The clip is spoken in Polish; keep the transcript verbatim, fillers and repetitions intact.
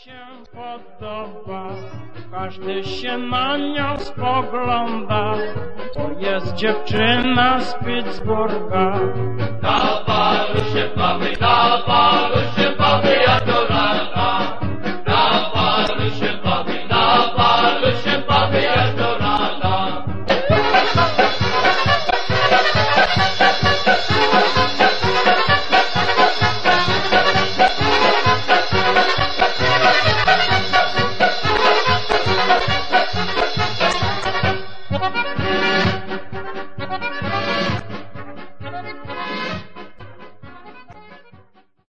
się podoba, każdy się na nią spogląda. To jest dziewczyna z Pittsburgha.